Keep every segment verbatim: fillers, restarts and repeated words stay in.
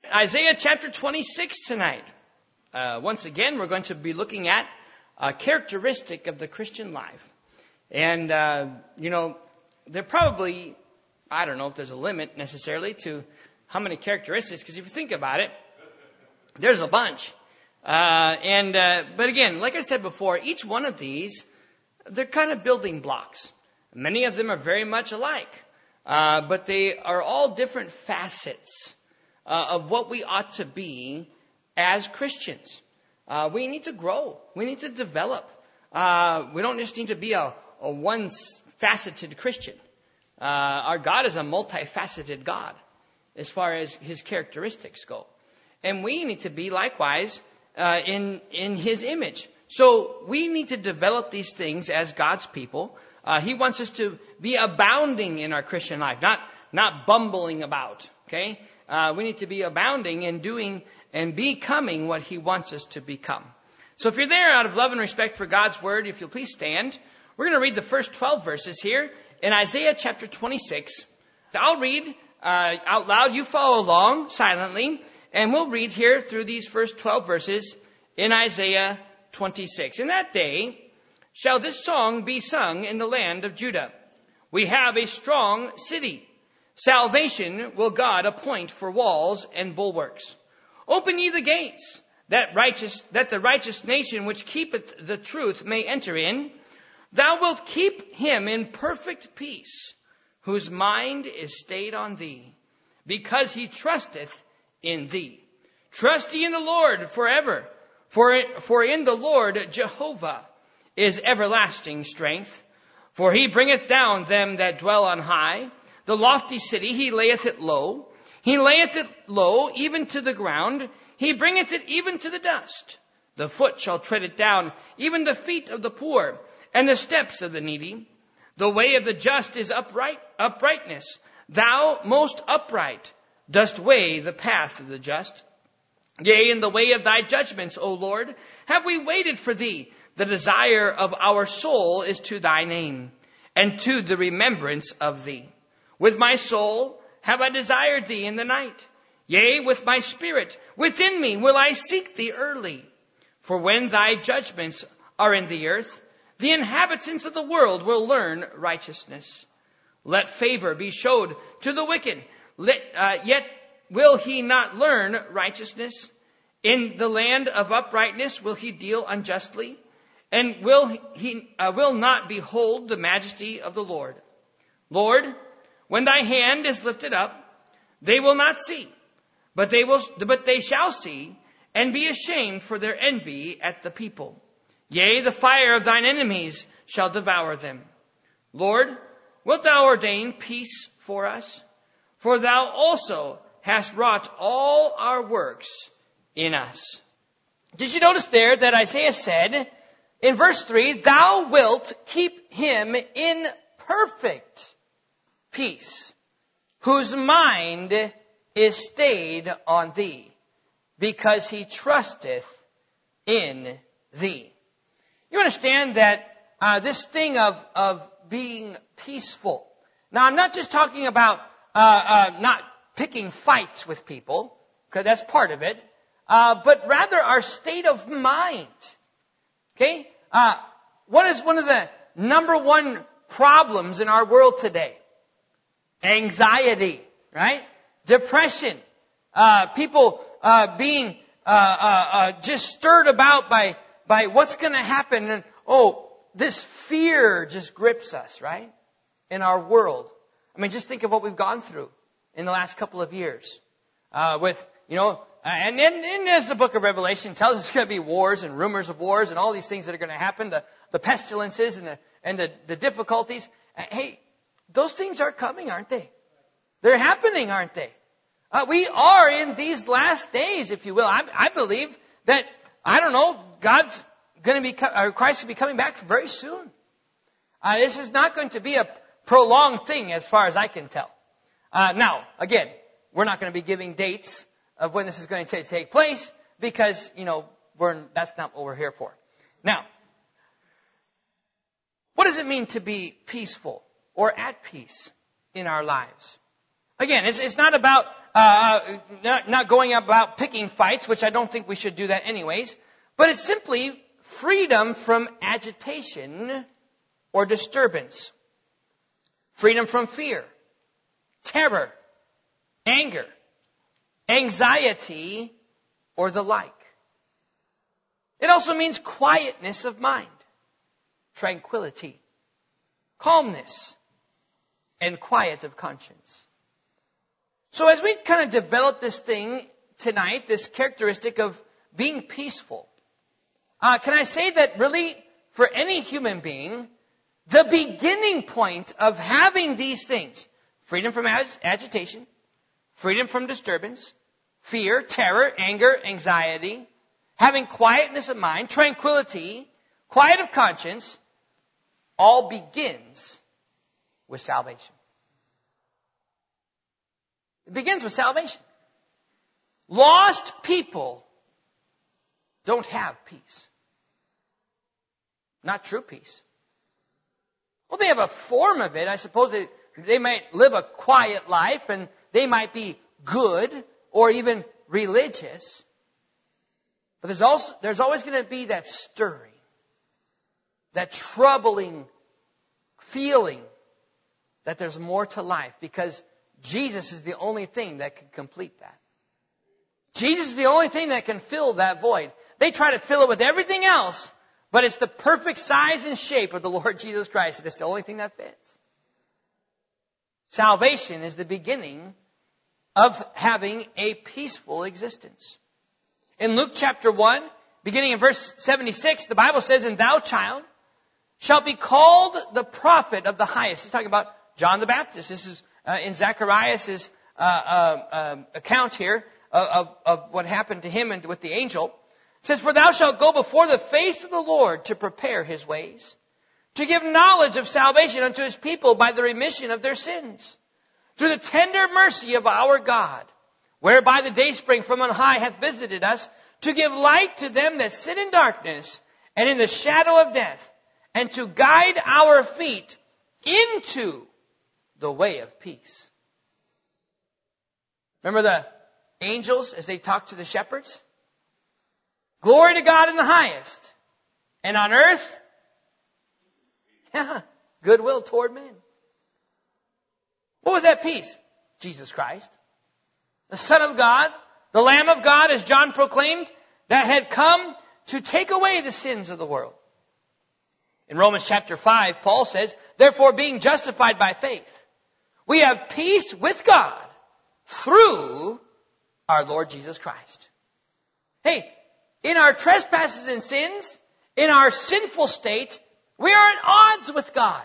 Isaiah chapter twenty-six tonight. Uh, once again, we're going to be looking at a characteristic of the Christian life. And, uh, you know, there probably, I don't know if there's a limit necessarily to how many characteristics, because if you think about it, there's a bunch. Uh, and, uh, but again, like I said before, each one of these, they're kind of building blocks. Many of them are very much alike, uh, but they are all different facets uh, of what we ought to be as Christians. Uh, we need to grow. We need to develop. Uh, we don't just need to be a, a one-faceted Christian. Uh, our God is a multifaceted God as far as his characteristics go. And we need to be likewise uh, in, in his image. So we need to develop these things as God's people. Uh, he wants us to be abounding in our Christian life, not, not bumbling about. Okay? Uh, we need to be abounding in doing and becoming what he wants us to become. So if you're there out of love and respect for God's word, if you'll please stand. We're going to read the first twelve verses here in Isaiah chapter twenty-six. I'll read uh, out loud. You follow along silently. And we'll read here through these first twelve verses in Isaiah twenty-six. In that day shall this song be sung in the land of Judah. We have a strong city. Salvation will God appoint for walls and bulwarks. Open ye the gates, that righteous, that the righteous nation which keepeth the truth may enter in. Thou wilt keep him in perfect peace, whose mind is stayed on thee, because he trusteth in thee. Trust ye in the Lord forever, for, for in the Lord Jehovah is everlasting strength. For he bringeth down them that dwell on high. The lofty city, he layeth it low. He layeth it low, even to the ground. He bringeth it even to the dust. The foot shall tread it down, even the feet of the poor, and the steps of the needy. The way of the just is upright, uprightness. Thou, most upright, dost weigh the path of the just. Yea, in the way of thy judgments, O Lord, have we waited for thee. The desire of our soul is to thy name, and to the remembrance of thee. With my soul have I desired thee in the night. Yea, with my spirit within me will I seek thee early. For when thy judgments are in the earth, the inhabitants of the world will learn righteousness. Let favor be showed to the wicked. Let, uh, yet will he not learn righteousness? In the land of uprightness will he deal unjustly? And will he uh, will not behold the majesty of the Lord? Lord, when thy hand is lifted up, they will not see, but they will, but they shall see, and be ashamed for their envy at the people. Yea, the fire of thine enemies shall devour them. Lord, wilt thou ordain peace for us? For thou also hast wrought all our works in us. Did you notice there that Isaiah said in verse three, thou wilt keep him in perfect peace, whose mind is stayed on thee, because he trusteth in thee. You understand that uh, this thing of, of being peaceful. Now, I'm not just talking about uh, uh, not picking fights with people, because that's part of it, uh, but rather our state of mind. Okay? Uh, what is one of the number one problems in our world today? Anxiety, right? Depression. Uh, people uh, being uh, uh, uh, just stirred about by by what's going to happen. And, oh, this fear just grips us, right? In our world. I mean, just think of what we've gone through in the last couple of years. Uh, with, you know, and then and as the book of Revelation tells us, there's going to be wars and rumors of wars and all these things that are going to happen, the, the pestilences and the and the, the difficulties. Hey, those things are coming, aren't they? They're happening, aren't they? Uh, we are in these last days, if you will. I, I believe that, I don't know, God's going to be, or Christ will be coming back very soon. Uh, this is not going to be a prolonged thing as far as I can tell. Uh, now, again, we're not going to be giving dates of when this is going to take place because, you know, we're, that's not what we're here for. Now, what does it mean to be peaceful or at peace in our lives? Again, it's, it's not about uh, not, not going about picking fights, which I don't think we should do that anyways, but it's simply freedom from agitation or disturbance. Freedom from fear, terror, anger, anxiety, or the like. It also means quietness of mind, tranquility, calmness, and quiet of conscience. So as we kind of develop this thing tonight, this characteristic of being peaceful, uh, can I say that really for any human being, the beginning point of having these things, freedom from ag- agitation, freedom from disturbance, fear, terror, anger, anxiety, having quietness of mind, tranquility, quiet of conscience, all begins with salvation. It begins with salvation. Lost people don't have peace. Not true peace. Well, they have a form of it. I suppose they, they might live a quiet life and they might be good or even religious. But there's also, there's always going to be that stirring, that troubling feeling that there's more to life, because Jesus is the only thing that can complete that. Jesus is the only thing that can fill that void. They try to fill it with everything else, but it's the perfect size and shape of the Lord Jesus Christ, and it's the only thing that fits. Salvation is the beginning of having a peaceful existence. In Luke chapter one, beginning in verse seventy-six, the Bible says, "And thou, child, shalt be called the prophet of the highest." He's talking about John the Baptist. This is uh, in Zacharias' uh, uh, uh, account here of, of what happened to him and with the angel. It says, "For thou shalt go before the face of the Lord to prepare his ways, to give knowledge of salvation unto his people by the remission of their sins, through the tender mercy of our God, whereby the dayspring from on high hath visited us, to give light to them that sit in darkness and in the shadow of death, and to guide our feet into the way of peace." Remember the angels as they talked to the shepherds? Glory to God in the highest, and on earth, yeah, goodwill toward men. What was that peace? Jesus Christ, the Son of God, the Lamb of God, as John proclaimed, that had come to take away the sins of the world. In Romans chapter five, Paul says, "Therefore, being justified by faith, we have peace with God through our Lord Jesus Christ." Hey, in our trespasses and sins, in our sinful state, we are at odds with God.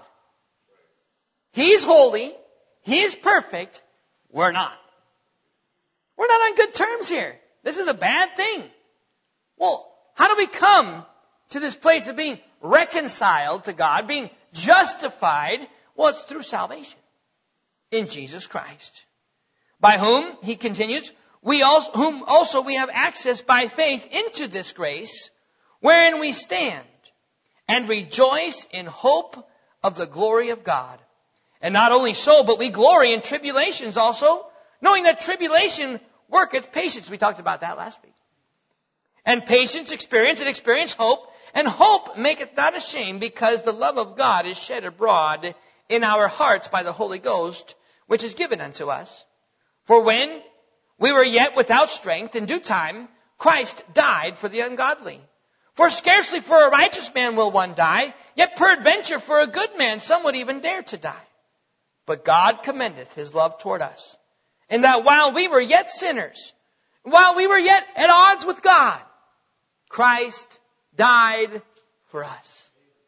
He's holy. He's perfect. We're not. We're not on good terms here. This is a bad thing. Well, how do we come to this place of being reconciled to God, being justified? Well, it's through salvation in Jesus Christ, by whom, he continues, we also, whom also we have access by faith into this grace, wherein we stand and rejoice in hope of the glory of God. And not only so, but we glory in tribulations also, knowing that tribulation worketh patience. We talked about that last week. And patience, experience, and experience, hope. And hope maketh not ashamed, because the love of God is shed abroad in our hearts by the Holy Ghost, which is given unto us. For when we were yet without strength, in due time, Christ died for the ungodly. For scarcely for a righteous man will one die, yet peradventure for a good man some would even dare to die. But God commendeth his love toward us, in that while we were yet sinners, while we were yet at odds with God, Christ died for us.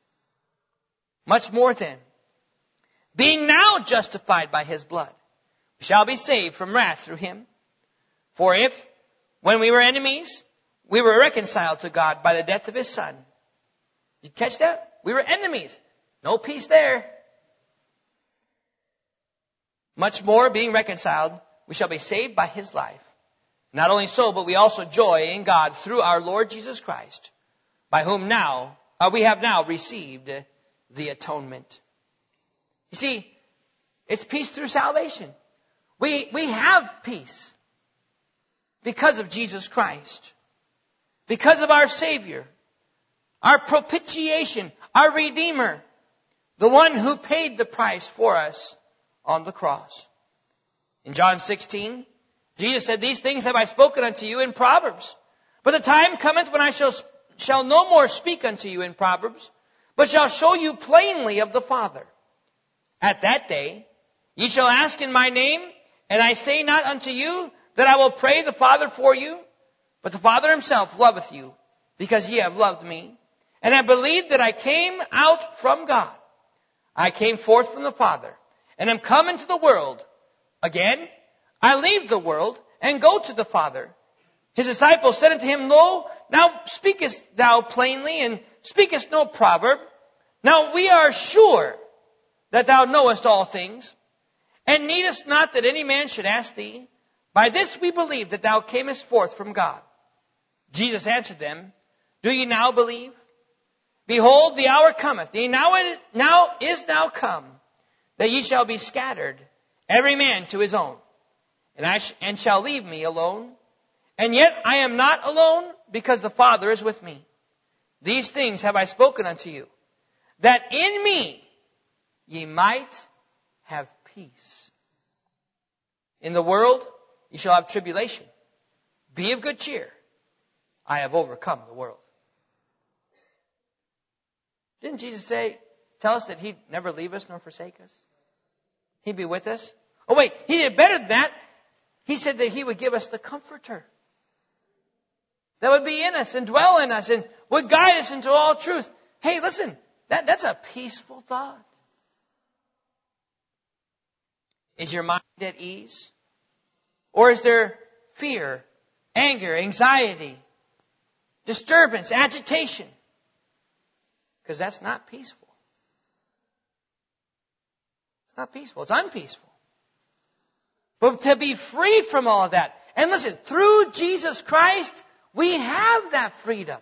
Much more then, being now justified by his blood, we shall be saved from wrath through him. For if, when we were enemies, we were reconciled to God by the death of his Son. You catch that? We were enemies. No peace there. Much more, being reconciled, we shall be saved by his life. Not only so, but we also joy in God through our Lord Jesus Christ, by whom now uh, we have now received the atonement. You see, it's peace through salvation. We, we have peace because of Jesus Christ. Because of our Savior. Our propitiation. Our Redeemer. The one who paid the price for us on the cross. In John sixteen, Jesus said, "These things have I spoken unto you in Proverbs. But the time cometh when I shall, shall no more speak unto you in Proverbs, but shall show you plainly of the Father. At that day ye shall ask in my name, and I say not unto you that I will pray the Father for you, but the Father himself loveth you, because ye have loved me, and have believed that I came out from God. I came forth from the Father, and am come into the world. Again, I leave the world, and go to the Father." His disciples said unto him, "Lo, now speakest thou plainly, and speakest no proverb. Now we are sure that thou knowest all things, and needest not that any man should ask thee. By this we believe that thou camest forth from God." Jesus answered them, "Do ye now believe? Behold, the hour cometh, yea, now, it, now is now come, that ye shall be scattered, every man to his own, and I sh- and shall leave me alone. And yet I am not alone, because the Father is with me. These things have I spoken unto you, that in me ye might have peace. In the world ye shall have tribulation. Be of good cheer. I have overcome the world." Didn't Jesus say, tell us that he'd never leave us nor forsake us? He'd be with us? Oh wait, he did better than that. He said that he would give us the Comforter that would be in us and dwell in us and would guide us into all truth. Hey, listen, that, that's a peaceful thought. Is your mind at ease? Or is there fear, anger, anxiety, disturbance, agitation? Because that's not peaceful. It's not peaceful. It's unpeaceful. But to be free from all of that. And listen, through Jesus Christ, we have that freedom.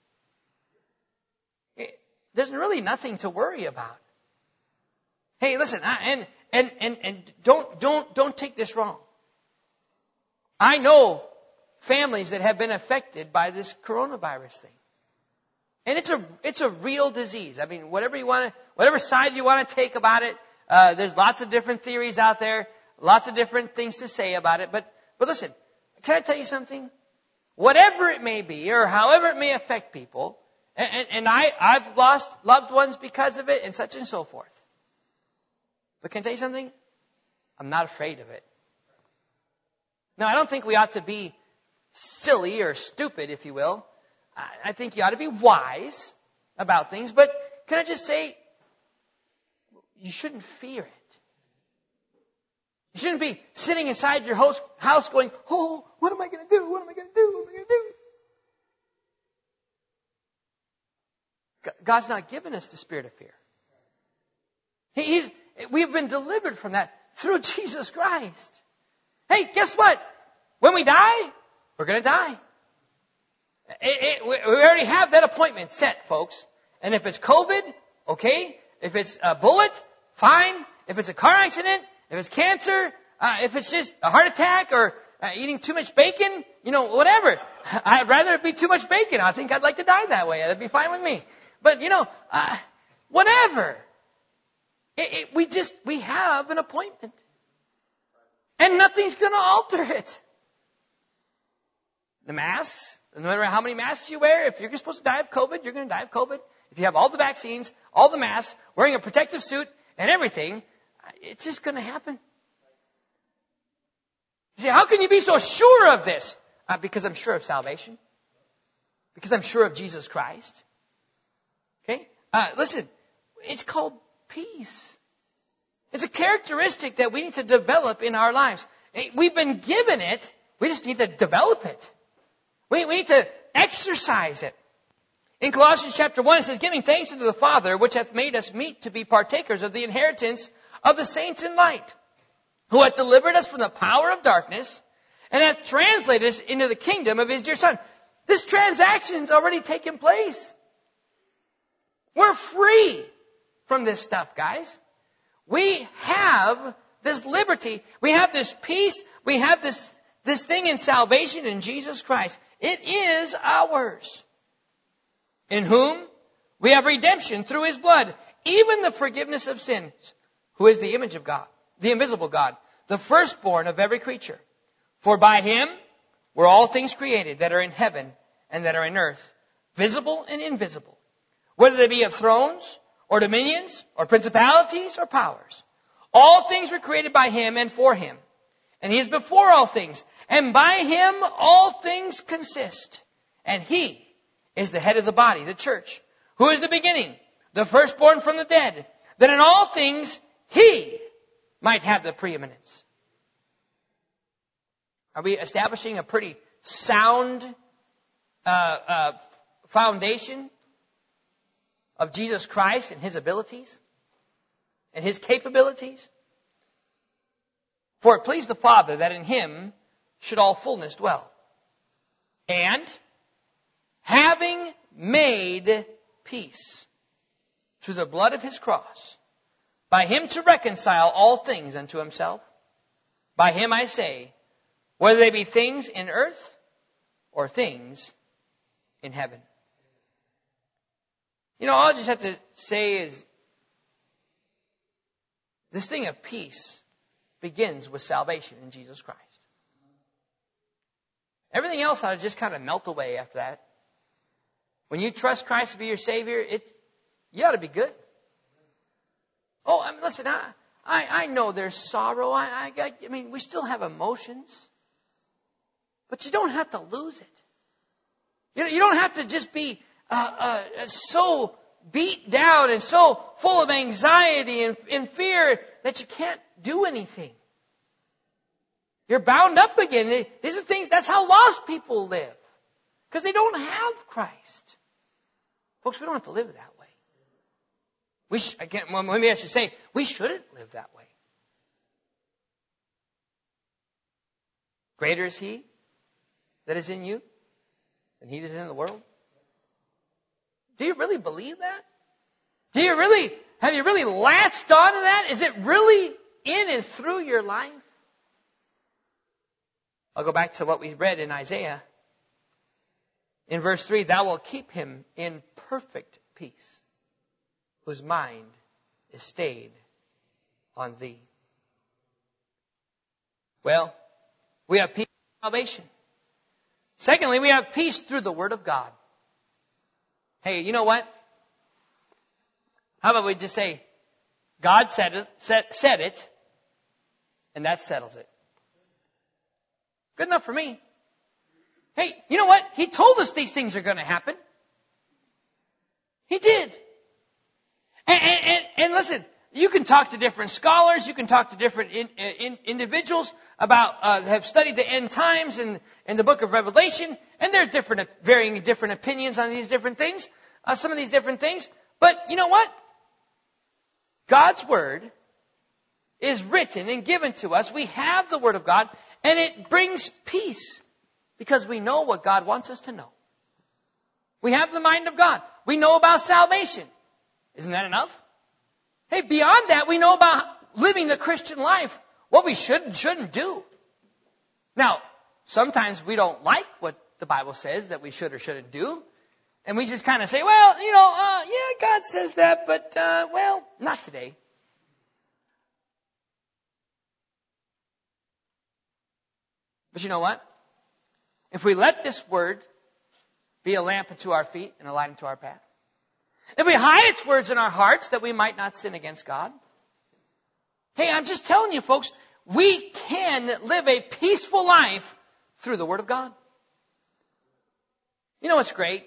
There's really nothing to worry about. Hey, listen, I, and and and and don't don't don't take this wrong. I know families that have been affected by this coronavirus thing. And it's a it's a real disease. I mean, whatever you want to, whatever side you want to take about it, uh, there's lots of different theories out there, lots of different things to say about it. But but listen, can I tell you something? Whatever it may be, or however it may affect people, and, and, and I I've lost loved ones because of it, and such and so forth. But can I tell you something? I'm not afraid of it. Now, I don't think we ought to be silly or stupid, if you will. I think you ought to be wise about things. But can I just say, you shouldn't fear it. You shouldn't be sitting inside your house going, oh, what am I going to do? What am I going to do? What am I going to do? God's not given us the spirit of fear. He's, we've been delivered from that through Jesus Christ. Hey, guess what? When we die, we're going to die. It, it, we already have that appointment set, folks. And if it's COVID, okay. If it's a bullet, fine. If it's a car accident, if it's cancer, uh, if it's just a heart attack or uh, eating too much bacon, you know, whatever. I'd rather it be too much bacon. I think I'd like to die that way. That'd be fine with me. But, you know, uh, whatever. It, it, we just, we have an appointment. And nothing's going to alter it. The masks, no matter how many masks you wear, if you're supposed to die of COVID, you're going to die of COVID. If you have all the vaccines, all the masks, wearing a protective suit and everything, it's just going to happen. You say, how can you be so sure of this? Uh, because I'm sure of salvation. Because I'm sure of Jesus Christ. Okay? Uh, listen, it's called peace. It's a characteristic that we need to develop in our lives. We've been given it. We just need to develop it. We, we need to exercise it. In Colossians chapter one, it says, giving thanks unto the Father, which hath made us meet to be partakers of the inheritance of the saints in light, who hath delivered us from the power of darkness, and hath translated us into the kingdom of his dear Son. This transaction's already taken place. We're free from this stuff, guys. We have this liberty. We have this peace. We have this, this thing in salvation in Jesus Christ. It is ours. In whom we have redemption through His blood, even the forgiveness of sins, who is the image of God, the invisible God, the firstborn of every creature. For by Him were all things created that are in heaven and that are in earth, visible and invisible, whether they be of thrones or dominions or principalities or powers. All things were created by Him and for Him. And He is before all things. And by Him all things consist. And He is the head of the body, the church, who is the beginning, the firstborn from the dead, that in all things He might have the preeminence. Are we establishing a pretty sound uh, uh, foundation of Jesus Christ and His abilities and His capabilities? For it pleased the Father that in Him should all fullness dwell. And having made peace through the blood of His cross, by Him to reconcile all things unto Himself, by Him I say, whether they be things in earth or things in heaven. You know, all I just have to say is, this thing of peace begins with salvation in Jesus Christ. Everything else ought to just kind of melt away after that. When you trust Christ to be your Savior, it, you ought to be good. Oh, I mean, listen, I, I, I know there's sorrow. I, I, I mean, we still have emotions. But you don't have to lose it. You, you don't have to just be uh, uh, so beat down and so full of anxiety and, and fear that you can't do anything. You're bound up again. These are things, that's how lost people live. Because they don't have Christ. Folks, we don't have to live that way. We sh- again, well, maybe I should say, we shouldn't live that way. Greater is He that is in you than he that is in the world. Do you really believe that? Do you really, have you really latched onto that? Is it really in and through your life? I'll go back to what we read in Isaiah. In verse three, thou wilt keep him in perfect peace, whose mind is stayed on thee. Well, we have peace through salvation. Secondly, we have peace through the Word of God. Hey, you know what? How about we just say, God said it, said, said it, and that settles it. Good enough for me. Hey, you know what? He told us these things are going to happen. He did. And, and, and, and listen, you can talk to different scholars, you can talk to different in, in, individuals about, uh, have studied the end times in, in the book of Revelation, and there's different, varying different opinions on these different things, uh, some of these different things. But you know what? God's Word is written and given to us. We have the Word of God, and it brings peace because we know what God wants us to know. We have the mind of God. We know about salvation. Isn't that enough? Hey, beyond that, we know about living the Christian life, what we should and shouldn't do. Now, sometimes we don't like what the Bible says that we should or shouldn't do. And we just kind of say, well, you know, uh, yeah, God says that, but, uh, well, not today. But you know what? If we let this Word be a lamp unto our feet and a light unto our path, if we hide its words in our hearts that we might not sin against God. Hey, I'm just telling you, folks, we can live a peaceful life through the Word of God. You know what's great?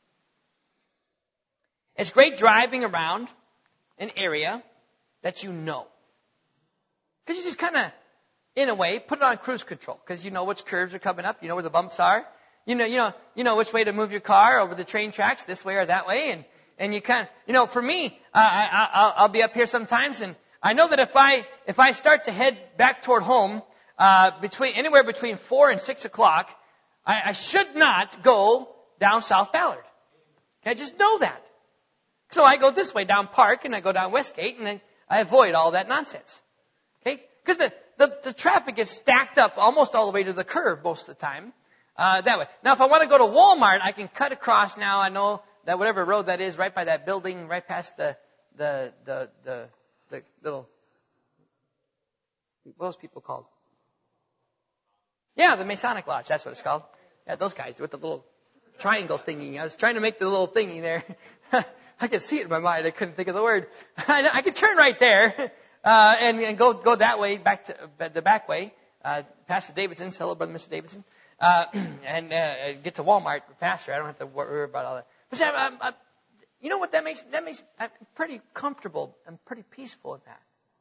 It's great driving around an area that you know. Because you just kind of, in a way, put it on cruise control. Because you know which curves are coming up. You know where the bumps are. You know, you know, you know which way to move your car over the train tracks, this way or that way. And And you kind of, you know, for me, uh, I, I'll, I'll be up here sometimes, and I know that if I if I start to head back toward home, uh, between anywhere between four and six o'clock, I, I should not go down South Ballard. I just know that. So I go this way down Park, and I go down Westgate, and I, I avoid all that nonsense. Okay, because the, the, the traffic gets stacked up almost all the way to the curb most of the time. Uh, that way. Now, if I want to go to Walmart, I can cut across now. I know that whatever road that is, right by that building, right past the, the, the, the, the little, what are those people called? Yeah, the Masonic Lodge. That's what it's called. Yeah, those guys with the little triangle thingy. I was trying to make the little thingy there. I could see it in my mind. I couldn't think of the word. I, I could turn right there uh, and, and go go that way, back to uh, the back way, uh, past the Davidsons. Hello, Brother Mister Davidson. Uh, and uh, get to Walmart faster. I don't have to worry about all that. But see, I, I, I, you know what that makes? That makes I'm pretty comfortable. I'm pretty peaceful with that.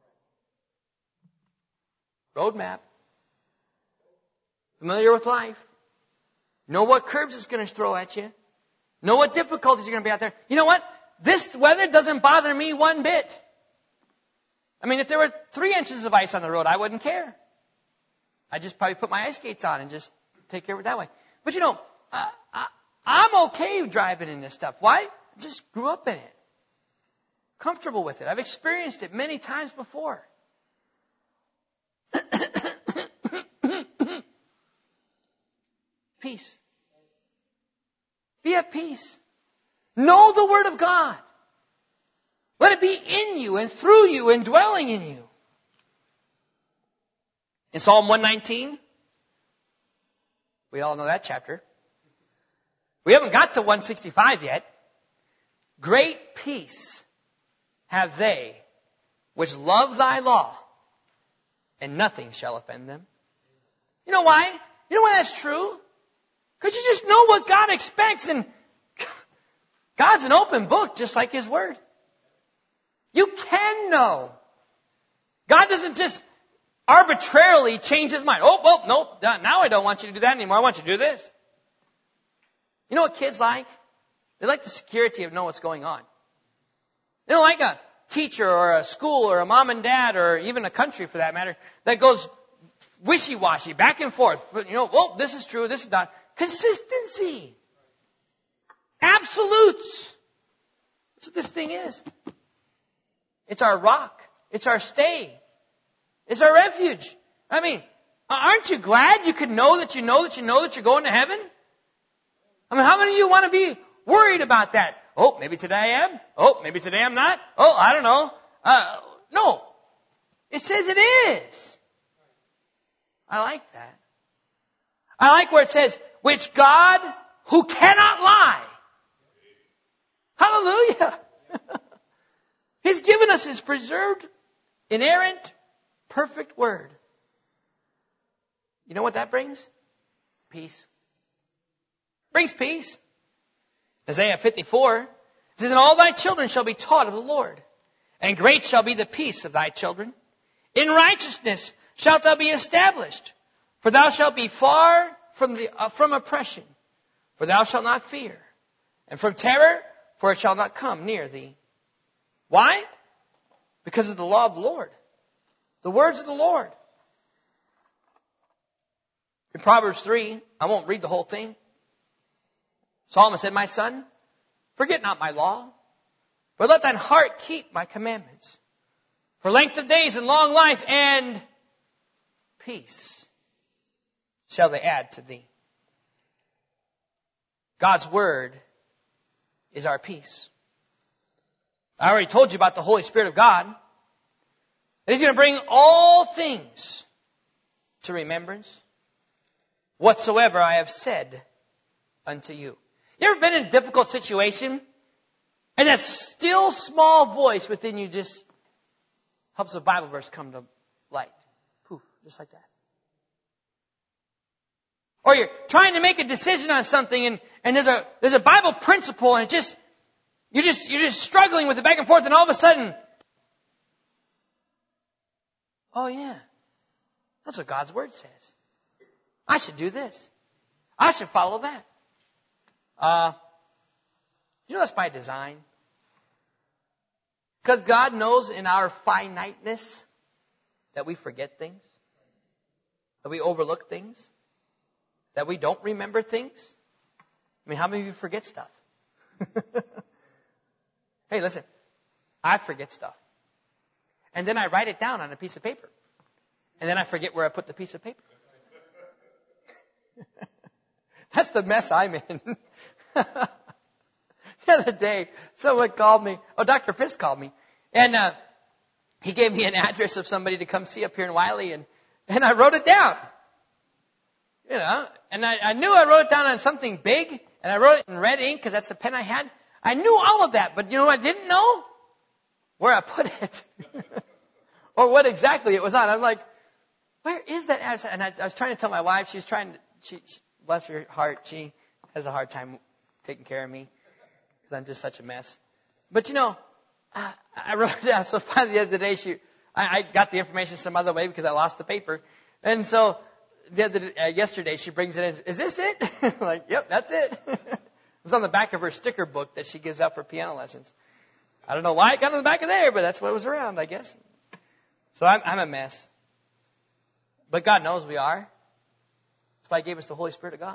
Roadmap. Familiar with life. Know what curbs it's going to throw at you. Know what difficulties are going to be out there. You know what? This weather doesn't bother me one bit. I mean, if there were three inches of ice on the road, I wouldn't care. I'd just probably put my ice skates on and just take care of it that way. But you know, uh, I, I'm okay driving in this stuff. Why? I just grew up in it. Comfortable with it. I've experienced it many times before. Peace. Be at peace. Know the Word of God. Let it be in you and through you and dwelling in you. In Psalm one nineteen, we all know that chapter. We haven't got to one sixty-five yet. Great peace have they which love thy law, and nothing shall offend them. You know why? You know why that's true? Because you just know what God expects, and God's an open book, just like His Word. You can know. God doesn't just arbitrarily change His mind. Oh, well, nope, now I don't want you to do that anymore. I want you to do this. You know what kids like? They like the security of knowing what's going on. They don't like a teacher or a school or a mom and dad or even a country for that matter that goes wishy-washy, back and forth. You know, well, this is true, this is not. Consistency. Absolutes. That's what this thing is. It's our rock. It's our stay. It's our refuge. I mean, aren't you glad you can know that you know that you know that you're going to heaven? I mean, how many of you want to be worried about that? Oh, maybe today I am. Oh, maybe today I'm not. Oh, I don't know. Uh, no. It says it is. I like that. I like where it says, which God, who cannot lie. Hallelujah. He's given us His preserved, inerrant, perfect Word. You know what that brings? Peace. Brings peace. Isaiah fifty-four says, and all thy children shall be taught of the Lord, and great shall be the peace of thy children. In righteousness shalt thou be established, for thou shalt be far from the uh, from oppression, for thou shalt not fear, and from terror, for it shall not come near thee. Why? Because of the law of the Lord, the words of the Lord. In Proverbs three, I won't read the whole thing. Solomon said, my son, forget not my law, but let thine heart keep my commandments. For length of days and long life and peace shall they add to thee. God's Word is our peace. I already told you about the Holy Spirit of God. That He's going to bring all things to remembrance, whatsoever I have said unto you. You ever been in a difficult situation, and that still small voice within you just helps a Bible verse come to light? Poof, just like that. Or you're trying to make a decision on something, and, and there's a there's a Bible principle, and it just you're just you're just struggling with it back and forth, and all of a sudden, oh yeah, that's what God's Word says. I should do this. I should follow that. Uh, you know that's by design. Because God knows in our finiteness that we forget things, that we overlook things, that we don't remember things. I mean, how many of you forget stuff? Hey, listen, I forget stuff. And then I write it down on a piece of paper. And then I forget where I put the piece of paper. That's the mess I'm in. The other day, someone called me. Oh, Doctor Fisk called me. And uh, he gave me an address of somebody to come see up here in Wiley. And, and I wrote it down. You know, and I, I knew I wrote it down on something big. And I wrote it in red ink because that's the pen I had. I knew all of that. But you know what I didn't know? Where I put it. Or what exactly it was on. I'm like, where is that address? And I, I was trying to tell my wife. She was trying to, she, she, bless her heart, she has a hard time taking care of me because I'm just such a mess. But you know, I, I wrote it down. So finally the other day, she, I, I got the information some other way because I lost the paper. And so the other, uh, yesterday she brings it in. Is this it? I'm like, yep, that's it. It was on the back of her sticker book that she gives out for piano lessons. I don't know why it got on the back of there, but that's what was around, I guess. So I'm, I'm a mess. But God knows we are. That's why He gave us the Holy Spirit of God.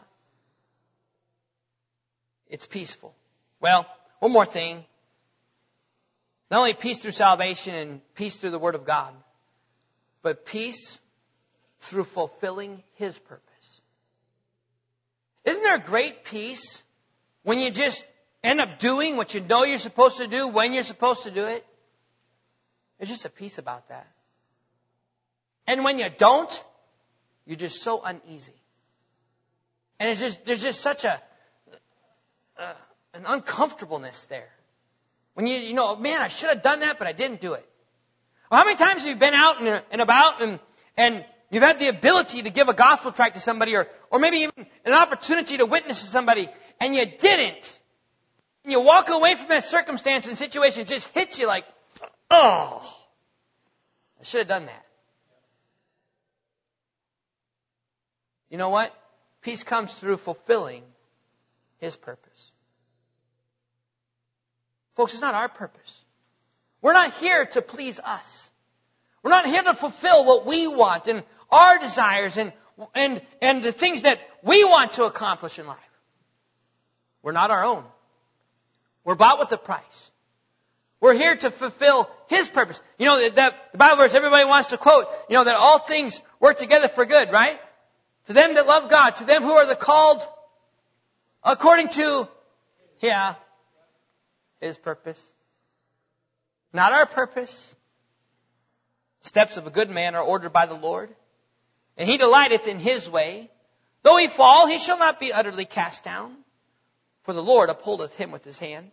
It's peaceful. Well, one more thing. Not only peace through salvation and peace through the Word of God, but peace through fulfilling His purpose. Isn't there great peace when you just end up doing what you know you're supposed to do when you're supposed to do it? There's just a peace about that. And when you don't, you're just so uneasy. And it's just, there's just such a, uh, an uncomfortableness there. When you, you know, man, I should have done that, but I didn't do it. Well, how many times have you been out and, and about and, and you've had the ability to give a gospel tract to somebody or, or maybe even an opportunity to witness to somebody and you didn't? And you walk away from that circumstance and situation, it just hits you like, oh, I should have done that. You know what? Peace comes through fulfilling His purpose. Folks, it's not our purpose. We're not here to please us. We're not here to fulfill what we want and our desires and, and, and the things that we want to accomplish in life. We're not our own. We're bought with a price. We're here to fulfill His purpose. You know, that the Bible verse everybody wants to quote, you know, that all things work together for good, right? To them that love God, to them who are the called according to, yeah, His purpose. Not our purpose. Steps of a good man are ordered by the Lord, and He delighteth in His way. Though he fall, he shall not be utterly cast down, for the Lord upholdeth him with His hand.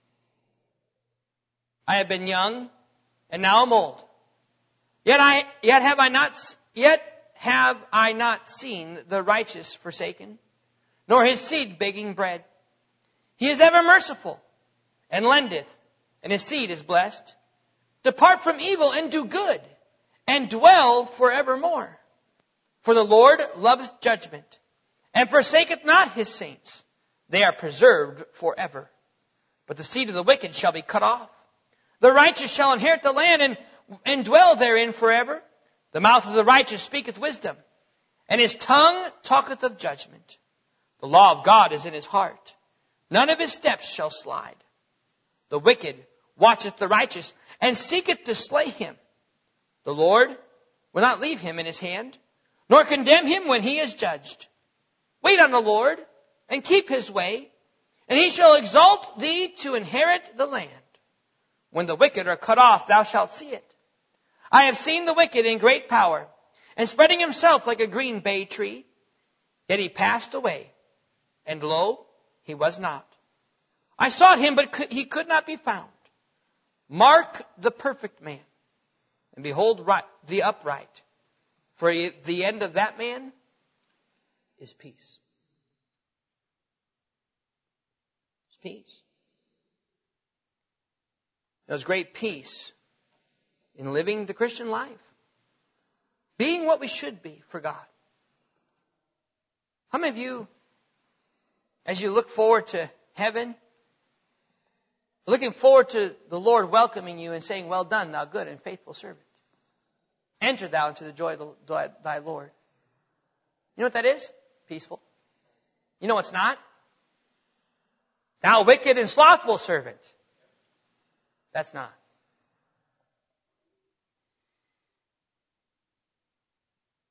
I have been young, and now am old. Yet I, yet have I not, yet have I not seen the righteous forsaken, nor his seed begging bread. He is ever merciful, and lendeth, and his seed is blessed. Depart from evil and do good, and dwell forevermore. For the Lord loveth judgment, and forsaketh not His saints. They are preserved forever. But the seed of the wicked shall be cut off. The righteous shall inherit the land, and, and dwell therein forever. The mouth of the righteous speaketh wisdom, and his tongue talketh of judgment. The law of God is in his heart. None of his steps shall slide. The wicked watcheth the righteous, and seeketh to slay him. The Lord will not leave him in his hand, nor condemn him when he is judged. Wait on the Lord, and keep His way, and He shall exalt thee to inherit the land. When the wicked are cut off, thou shalt see it. I have seen the wicked in great power, and spreading himself like a green bay tree. Yet he passed away, and lo, he was not. I sought him, but he could not be found. Mark the perfect man, and behold right, the upright. For the end of that man is peace. It's peace. There's great peace in living the Christian life. Being what we should be for God. How many of you, as you look forward to heaven, looking forward to the Lord welcoming you and saying, well done, thou good and faithful servant. Enter thou into the joy of the, thy Lord. You know what that is? Peaceful. You know what's not? Thou wicked and slothful servant. That's not.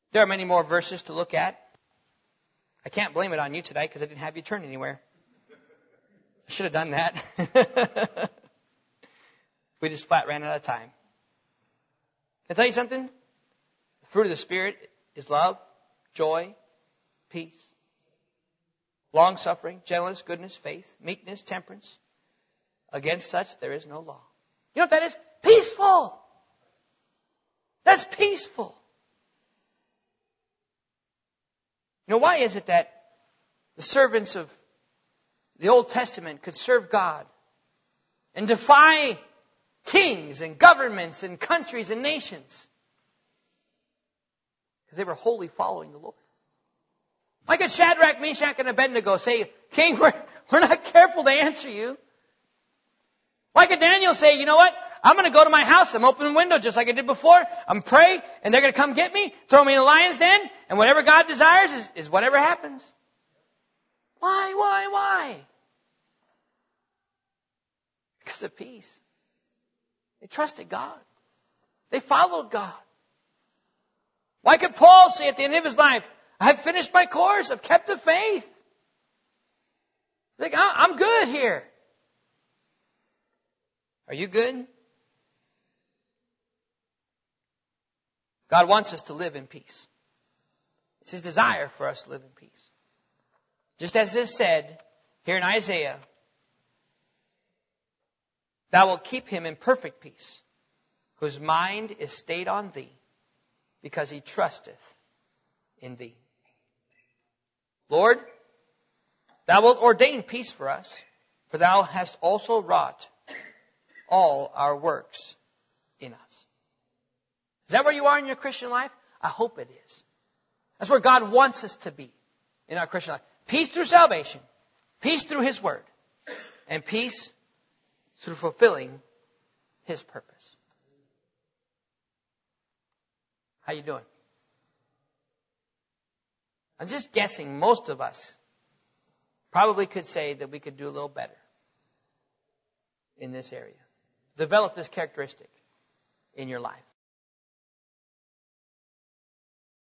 There are many more verses to look at. I can't blame it on you today because I didn't have you turn anywhere. I should have done that. We just flat ran out of time. Can I tell you something? The fruit of the Spirit is love, joy, peace, long-suffering, gentleness, goodness, faith, meekness, temperance. Against such there is no law. You know what that is? Peaceful. That's peaceful. You know, why is it that the servants of the Old Testament could serve God and defy kings and governments and countries and nations? Because they were wholly following the Lord. Why could Shadrach, Meshach, and Abednego say, King, we're, we're not careful to answer you? Why could Daniel say, you know what? I'm going to go to my house. I'm opening the window just like I did before. I'm pray, and they're going to come get me, throw me in a lion's den, and whatever God desires is, is whatever happens. Why, why, why? Because of peace. They trusted God. They followed God. Why could Paul say at the end of his life, I've finished my course. I've kept the faith. Like, I'm good here. Are you good? God wants us to live in peace. It's His desire for us to live in peace. Just as it is said here in Isaiah, Thou wilt keep him in perfect peace, whose mind is stayed on Thee, because he trusteth in Thee. Lord, Thou wilt ordain peace for us, for Thou hast also wrought all our works in us. Is that where you are in your Christian life? I hope it is. That's where God wants us to be in our Christian life. Peace through salvation, peace through His Word, and peace through fulfilling His purpose. How you doing? I'm just guessing most of us probably could say that we could do a little better in this area. Develop this characteristic in your life.